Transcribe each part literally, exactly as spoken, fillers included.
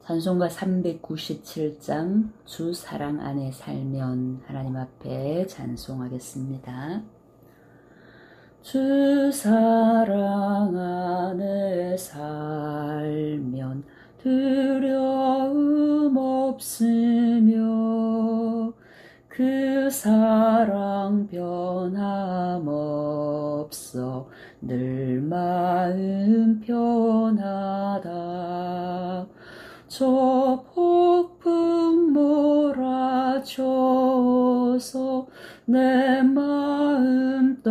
찬송가 삼백구십칠 장 주 사랑 안에 살면 하나님 앞에 찬송하겠습니다. 주 사랑 안에 살면 두려움 없으며 그 사랑 변함없어 늘 마음 편하다. 저 폭풍 몰아쳐서 내 마음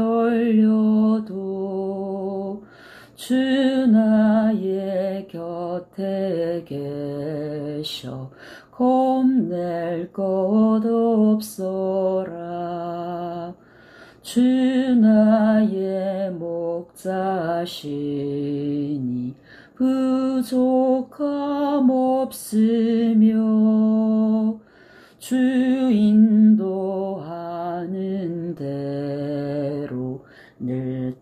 떨려도 주 나의 곁에 계셔 겁낼 것 없어라. 주 나의 목자시니 부족함 없으며 주 인도하는 대로 늘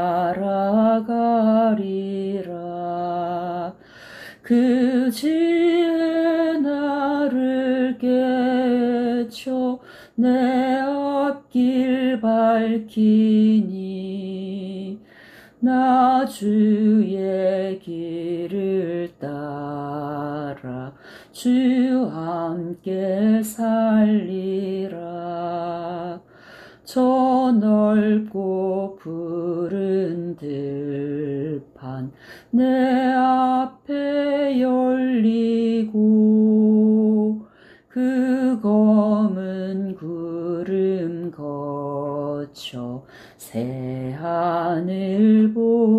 따라가리라. 그 지혜 나를 깨쳐 내 앞길 밝히니 나 주의 길을 따라 주 함께 살리라. 저 넓고 푸른 들판 내 앞에 열리고 그 검은 구름 거쳐 새 하늘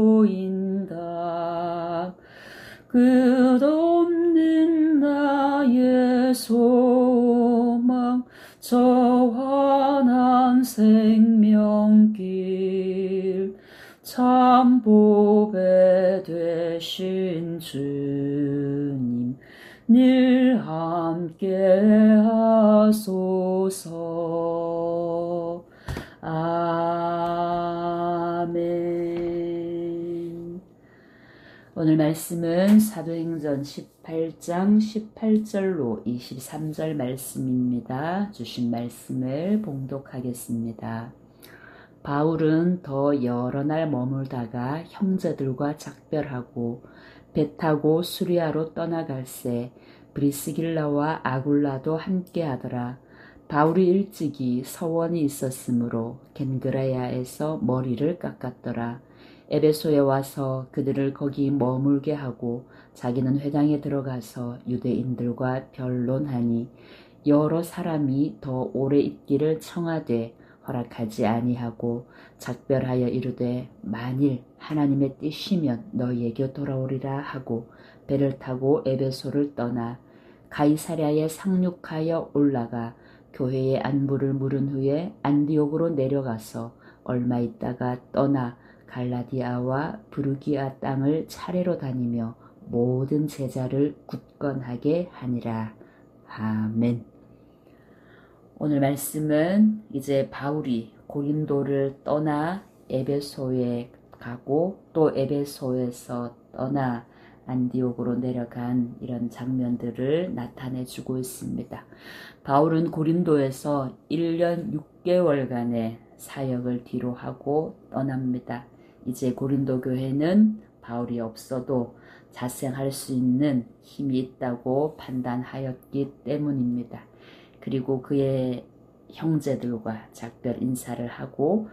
보인다. 끝없는 나의 소망 저 환한 생명길 참 보배 되신 주님 늘 함께 하소서. 아멘. 오늘 말씀은 사도행전 십팔 장 십팔 절로 이십삼 절 말씀입니다. 주신 말씀을 봉독하겠습니다. 바울은 더 여러 날 머물다가 형제들과 작별하고 배 타고 수리아로 떠나갈새 브리스길라와 아굴라도 함께하더라. 바울이 일찍이 서원이 있었으므로 겐그라야에서 머리를 깎았더라. 에베소에 와서 그들을 거기 머물게 하고 자기는 회당에 들어가서 유대인들과 변론하니 여러 사람이 더 오래 있기를 청하되 허락하지 아니하고 작별하여 이르되 만일 하나님의 뜻이면 너희에게 돌아오리라 하고 배를 타고 에베소를 떠나 가이사랴에 상륙하여 올라가 교회의 안부를 물은 후에 안디옥으로 내려가서 얼마 있다가 떠나 갈라디아와 브루기아 땅을 차례로 다니며 모든 제자를 굳건하게 하니라. 아멘. 오늘 말씀은 이제 바울이 고린도를 떠나 에베소에 가고 또 에베소에서 떠나 안디옥으로 내려간 이런 장면들을 나타내 주고 있습니다. 바울은 고린도에서 일 년 육 개월간의 사역을 뒤로 하고 떠납니다. 이제 고린도 교회는 바울이 없어도 자생할 수 있는 힘이 있다고 판단하였기 때문입니다. 그리고 그의 형제들과 작별 인사를 하고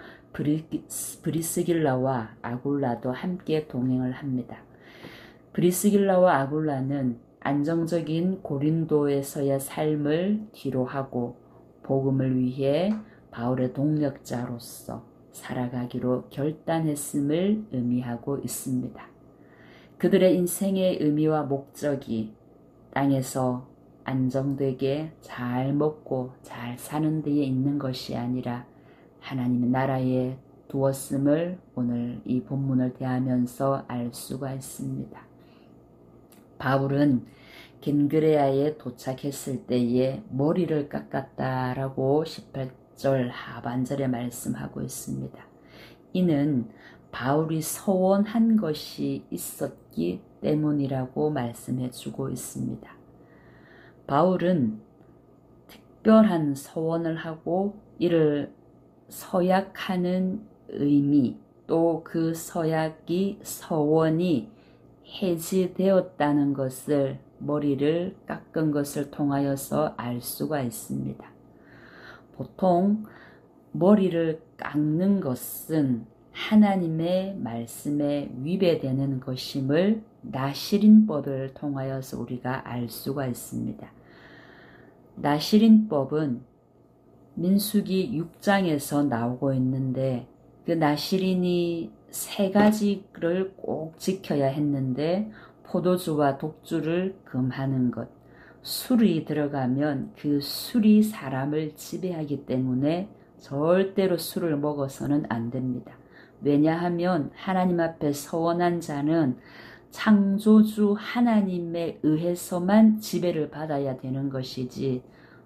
브리스길라와 아굴라도 함께 동행을 합니다. 브리스길라와 아굴라는 안정적인 고린도에서의 삶을 뒤로하고 복음을 위해 바울의 동력자로서 살아가기로 결단했음을 의미하고 있습니다. 그들의 인생의 의미와 목적이 땅에서 안정되게 잘 먹고 잘 사는 데에 있는 것이 아니라 하나님의 나라에 두었음을 오늘 이 본문을 대하면서 알 수가 있습니다. 바울은 겐그레아에 도착했을 때에 머리를 깎았다라고 십팔 절 하반절에 말씀하고 있습니다. 이는 바울이 서원한 것이 있었기 되었기 때문이라고 말씀해 주고 있습니다. 바울은 특별한 서원을 하고 이를 서약하는 의미, 또 그 서약이 서원이 해지되었다는 것을, 머리를 깎은 것을 통하여서 알 수가 있습니다. 보통 머리를 깎는 것은 하나님의 말씀에 위배되는 것임을 나시린법을 통하여서 우리가 알 수가 있습니다. 나시린법은 민수기 육 장에서 나오고 있는데, 그 나시린이 세 가지를 꼭 지켜야 했는데, 포도주와 독주를 금하는 것, 술이 들어가면 그 술이 사람을 지배하기 때문에 절대로 술을 먹어서는 안 됩니다. 왜냐하면 하나님 앞에 서원한 자는 창조주 하나님에 의해서만 지배를 받아야 되는 것이지,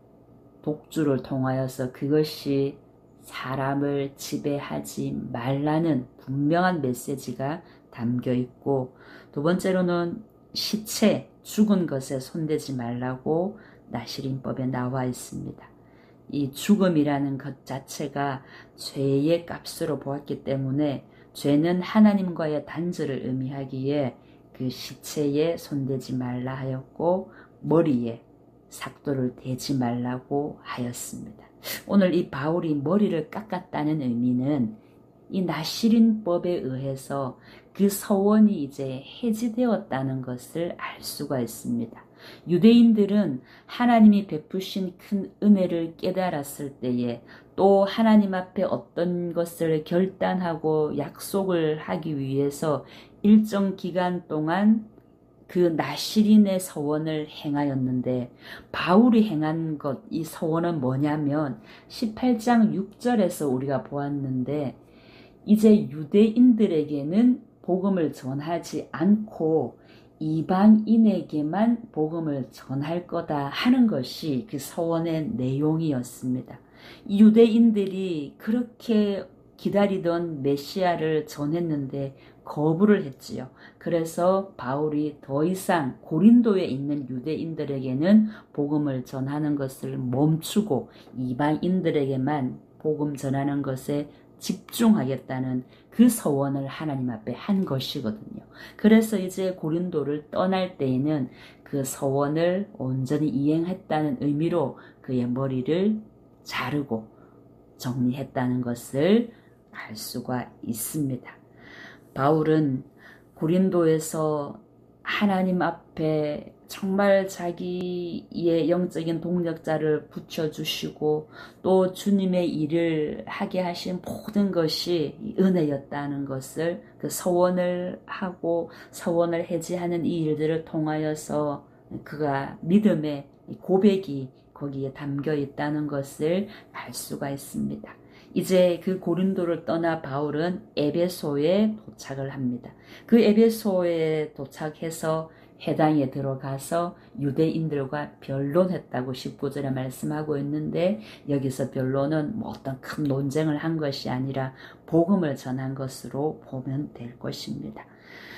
독주를 통하여서 그것이 사람을 지배하지 말라는 분명한 메시지가 담겨 있고, 두 번째로는 시체, 죽은 것에 손대지 말라고 나시린법에 나와 있습니다. 이 죽음이라는 것 자체가 죄의 값으로 보았기 때문에 죄는 하나님과의 단절을 의미하기에 그 시체에 손대지 말라 하였고, 머리에 삭도를 대지 말라고 하였습니다. 오늘 이 바울이 머리를 깎았다는 의미는 이 나시린법에 의해서 그 서원이 이제 해지되었다는 것을 알 수가 있습니다. 유대인들은 하나님이 베푸신 큰 은혜를 깨달았을 때에, 또 하나님 앞에 어떤 것을 결단하고 약속을 하기 위해서 일정 기간 동안 그 나시린의 서원을 행하였는데, 바울이 행한 것, 이 서원은 뭐냐면 십팔 장 육 절에서 우리가 보았는데, 이제 유대인들에게는 복음을 전하지 않고 이방인에게만 복음을 전할 거다 하는 것이 그 서원의 내용이었습니다. 유대인들이 그렇게 기다리던 메시아를 전했는데 거부를 했지요. 그래서 바울이 더 이상 고린도에 있는 유대인들에게는 복음을 전하는 것을 멈추고 이방인들에게만 복음 전하는 것에 집중하겠다는 그 서원을 하나님 앞에 한 것이거든요. 그래서 이제 고린도를 떠날 때에는 그 서원을 온전히 이행했다는 의미로 그의 머리를 자르고 정리했다는 것을 알 수가 있습니다. 바울은 고린도에서 하나님 앞에 정말 자기의 영적인 동력자를 붙여주시고, 또 주님의 일을 하게 하신 모든 것이 은혜였다는 것을, 그 서원을 하고 서원을 해지하는 이 일들을 통하여서 그가 믿음의 고백이 거기에 담겨 있다는 것을 알 수가 있습니다. 이제 그 고린도를 떠나 바울은 에베소에 도착을 합니다. 그 에베소에 도착해서 회당에 들어가서 유대인들과 변론했다고 십구 절에 말씀하고 있는데, 여기서 변론은 뭐 어떤 큰 논쟁을 한 것이 아니라 복음을 전한 것으로 보면 될 것입니다.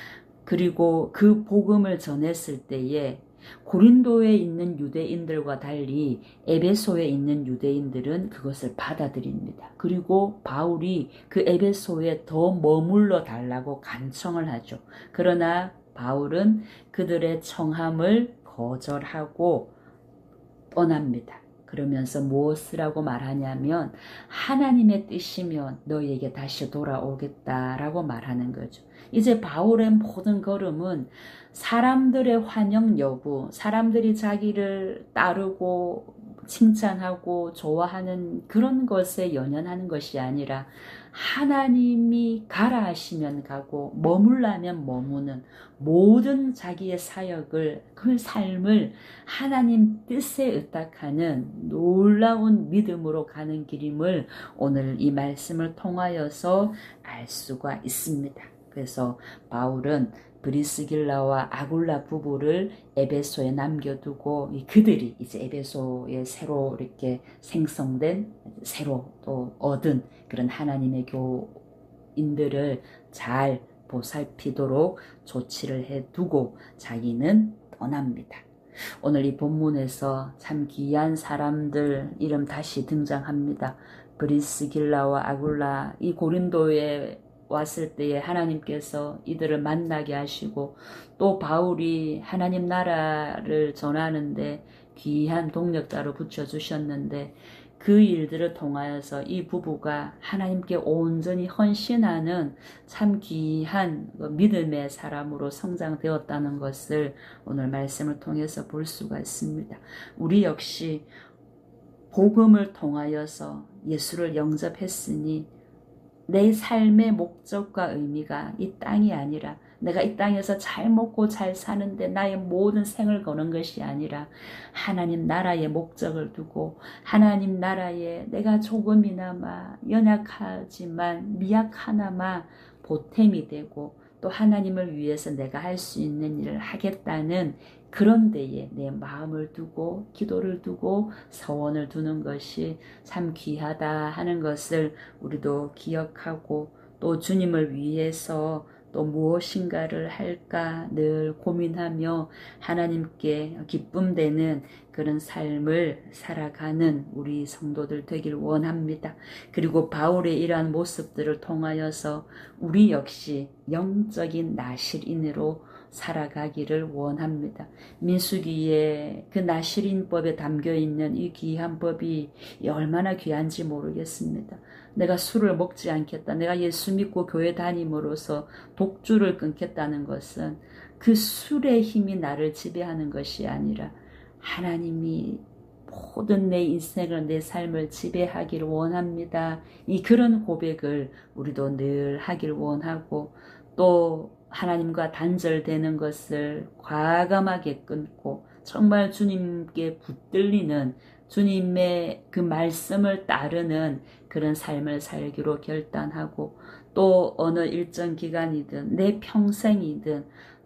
그리고 그 복음을 전했을 때에 고린도에 있는 유대인들과 달리 에베소에 있는 유대인들은 그것을 받아들입니다. 그리고 바울이 그 에베소에 더 머물러 달라고 간청을 하죠. 그러나 바울은 그들의 청함을 거절하고 떠납니다. 그러면서 무엇을 하고 말하냐면, 하나님의 뜻이면 너희에게 다시 돌아오겠다라고 말하는 거죠. 이제 바울의 모든 걸음은 사람들의 환영 여부, 사람들이 자기를 따르고 칭찬하고 좋아하는 그런 것에 연연하는 것이 아니라, 하나님이 가라 하시면 가고 머물라면 머무는 모든 자기의 사역을, 그 삶을 하나님 뜻에 의탁하는 놀라운 믿음으로 가는 길임을 오늘 이 말씀을 통하여서 알 수가 있습니다. 그래서 바울은 브리스길라와 아굴라 부부를 에베소에 남겨두고, 그들이 이제 에베소에 새로 이렇게 생성된, 새로 또 얻은 그런 하나님의 교인들을 잘 보살피도록 조치를 해두고 자기는 떠납니다. 오늘 이 본문에서 참 귀한 사람들 이름 다시 등장합니다. 브리스길라와 아굴라, 이 고린도에 왔을 때에 하나님께서 이들을 만나게 하시고, 또 바울이 하나님 나라를 전하는데 귀한 동력자로 붙여주셨는데, 그 일들을 통하여서 이 부부가 하나님께 온전히 헌신하는 참 귀한 믿음의 사람으로 성장되었다는 것을 오늘 말씀을 통해서 볼 수가 있습니다. 우리 역시 복음을 통하여서 예수를 영접했으니 내 삶의 목적과 의미가 이 땅이 아니라, 내가 이 땅에서 잘 먹고 잘 사는데 나의 모든 생을 거는 것이 아니라 하나님 나라의 목적을 두고, 하나님 나라에 내가 조금이나마 연약하지만 미약하나마 보탬이 되고, 또 하나님을 위해서 내가 할 수 있는 일을 하겠다는 그런 데에 내 마음을 두고 기도를 두고 서원을 두는 것이 참 귀하다 하는 것을 우리도 기억하고, 또 주님을 위해서 또 무엇인가를 할까 늘 고민하며 하나님께 기쁨 되는 그런 삶을 살아가는 우리 성도들 되길 원합니다. 그리고 바울의 이러한 모습들을 통하여서 우리 역시 영적인 나실인으로 살아가기를 원합니다. 민수기에 그 나실인법에 담겨있는 이 귀한 법이 얼마나 귀한지 모르겠습니다. 내가 술을 먹지 않겠다, 내가 예수 믿고 교회 다님으로써 독주를 끊겠다는 것은 그 술의 힘이 나를 지배하는 것이 아니라 하나님이 모든 내 인생을, 내 삶을 지배하기를 원합니다. 이 그런 고백을 우리도 늘 하길 원하고, 또 하나님과 단절되는 것을 과감하게 끊고 정말 주님께 붙들리는, 주님의 그 말씀을 따르는 그런 삶을 살기로 결단하고, 또 어느 일정 기간이든 내 평생이든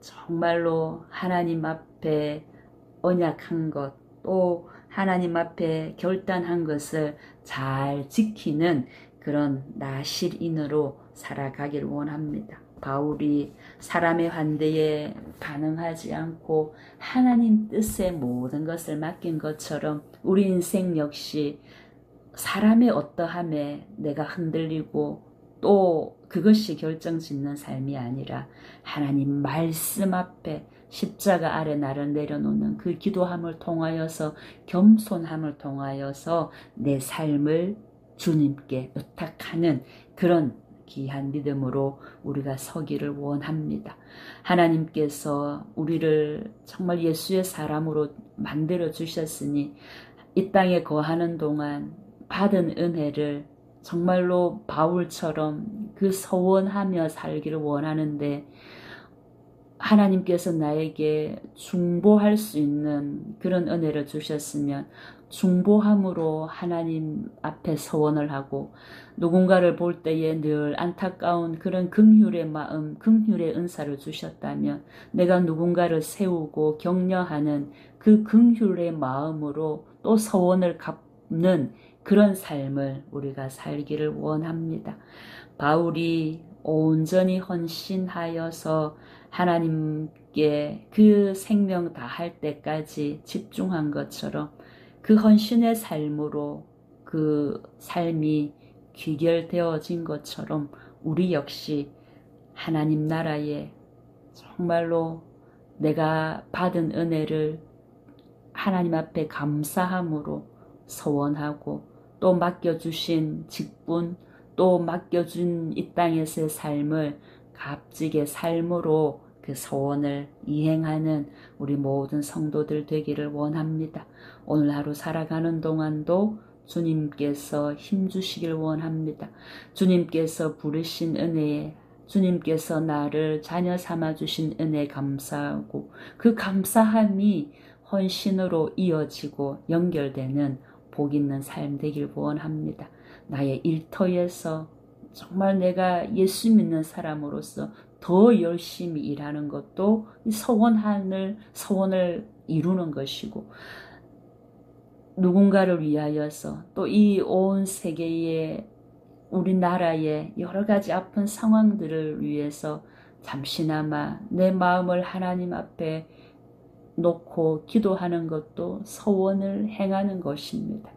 정말로 하나님 앞에 언약한 것, 또 하나님 앞에 결단한 것을 잘 지키는 그런 나실인으로 살아가길 원합니다. 바울이 사람의 환대에 반응하지 않고 하나님 뜻에 모든 것을 맡긴 것처럼 우리 인생 역시 사람의 어떠함에 내가 흔들리고 또 그것이 결정짓는 삶이 아니라 하나님 말씀 앞에 십자가 아래 나를 내려놓는 그 기도함을 통하여서, 겸손함을 통하여서 내 삶을 주님께 의탁하는 그런 귀한 믿음으로 우리가 서기를 원합니다. 하나님께서 우리를 정말 예수의 사람으로 만들어 주셨으니 이 땅에 거하는 동안 받은 은혜를 정말로 바울처럼 그 서원하며 살기를 원하는데, 하나님께서 나에게 중보할 수 있는 그런 은혜를 주셨으면 중보함으로 하나님 앞에 서원을 하고, 누군가를 볼 때에 늘 안타까운 그런 긍휼의 마음, 긍휼의 은사를 주셨다면 내가 누군가를 세우고 격려하는 그 긍휼의 마음으로 또 서원을 갚는 그런 삶을 우리가 살기를 원합니다. 바울이 온전히 헌신하여서 하나님께 그 생명 다할 때까지 집중한 것처럼 그 헌신의 삶으로 그 삶이 귀결되어진 것처럼 우리 역시 하나님 나라에 정말로 내가 받은 은혜를 하나님 앞에 감사함으로 서원하고, 또 맡겨주신 직분, 또 맡겨준 이 땅에서의 삶을 값지게 삶으로 그 서원을 이행하는 우리 모든 성도들 되기를 원합니다. 오늘 하루 살아가는 동안도 주님께서 힘주시길 원합니다. 주님께서 부르신 은혜에, 주님께서 나를 자녀 삼아주신 은혜에 감사하고, 그 감사함이 헌신으로 이어지고 연결되는 복 있는 삶 되길 원합니다. 나의 일터에서 정말 내가 예수 믿는 사람으로서 더 열심히 일하는 것도 서원을, 서원을 이루는 것이고, 누군가를 위하여서 또 이 온 세계의 우리나라의 여러 가지 아픈 상황들을 위해서 잠시나마 내 마음을 하나님 앞에 놓고 기도하는 것도 서원을 행하는 것입니다.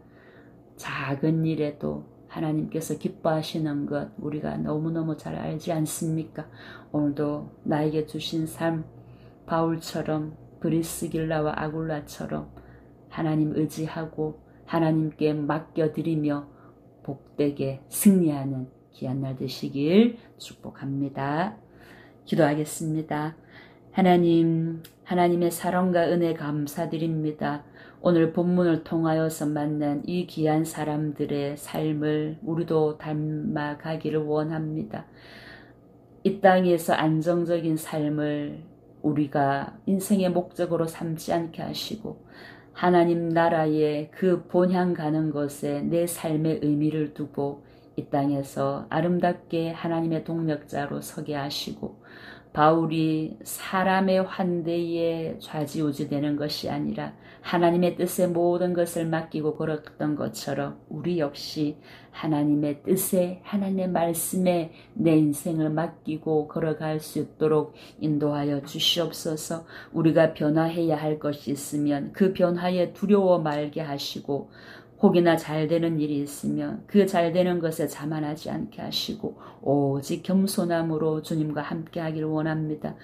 작은 일에도 하나님께서 기뻐하시는 것 우리가 너무너무 잘 알지 않습니까? 오늘도 나에게 주신 삶 바울처럼 브리스길라와 아굴라처럼 하나님 의지하고 하나님께 맡겨드리며 복되게 승리하는 귀한 날 되시길 축복합니다. 기도하겠습니다. 하나님, 하나님의 사랑과 은혜 감사드립니다. 오늘 본문을 통하여서 만난 이 귀한 사람들의 삶을 우리도 닮아가기를 원합니다. 이 땅에서 안정적인 삶을 우리가 인생의 목적으로 삼지 않게 하시고 하나님 나라의 그 본향 가는 것에 내 삶의 의미를 두고 이 땅에서 아름답게 하나님의 동력자로 서게 하시고 바울이 사람의 환대에 좌지우지되는 것이 아니라 하나님의 뜻에 모든 것을 맡기고 걸었던 것처럼 우리 역시 하나님의 뜻에 하나님의 말씀에 내 인생을 맡기고 걸어갈 수 있도록 인도하여 주시옵소서. 우리가 변화해야 할 것이 있으면 그 변화에 두려워 말게 하시고 혹이나 잘 되는 일이 있으면 그 잘 되는 것에 자만하지 않게 하시고 오직 겸손함으로 주님과 함께 하기를 원합니다.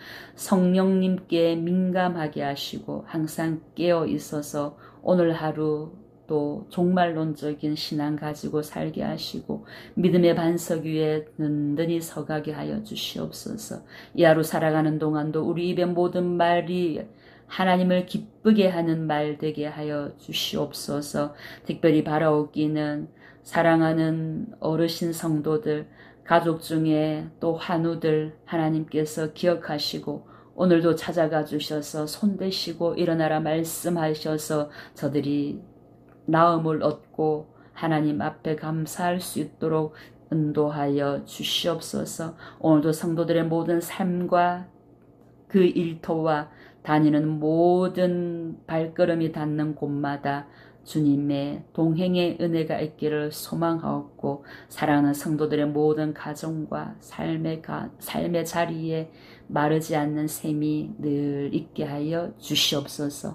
성령님께 민감하게 하시고 항상 깨어 있어서 오늘 하루 또 종말론적인 신앙 가지고 살게 하시고 믿음의 반석 위에 든든히 서가게 하여 주시옵소서. 이 하루 살아가는 동안도 우리 입의 모든 말이 하나님을 기쁘게 하는 말 되게 하여 주시옵소서. 특별히 바라옵기는 사랑하는 어르신 성도들, 가족 중에 또 환우들 하나님께서 기억하시고 오늘도 찾아가 주셔서 손대시고 일어나라 말씀하셔서 저들이 나음을 얻고 하나님 앞에 감사할 수 있도록 인도하여 주시옵소서. 오늘도 성도들의 모든 삶과 그 일터와 다니는 모든 발걸음이 닿는 곳마다 주님의 동행의 은혜가 있기를 소망하옵고 사랑하는 성도들의 모든 가정과 삶의, 가, 삶의 자리에 마르지 않는 셈이 늘 있게 하여 주시옵소서.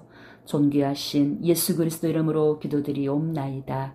존귀하신 예수 그리스도 이름으로 기도드리옵나이다.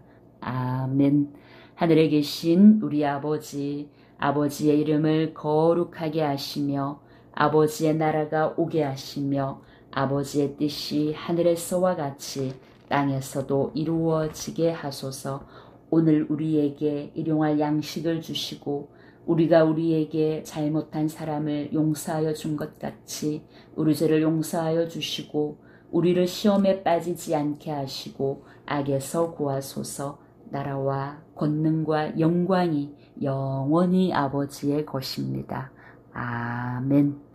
아멘. 하늘에 계신 우리 아버지, 아버지의 이름을 거룩하게 하시며 아버지의 나라가 오게 하시며 아버지의 뜻이 하늘에서와 같이 땅에서도 이루어지게 하소서. 오늘 우리에게 일용할 양식을 주시고 우리가 우리에게 잘못한 사람을 용서하여 준 것 같이 우리 죄를 용서하여 주시고 우리를 시험에 빠지지 않게 하시고 악에서 구하소서. 나라와 권능과 영광이 영원히 아버지의 것입니다. 아멘.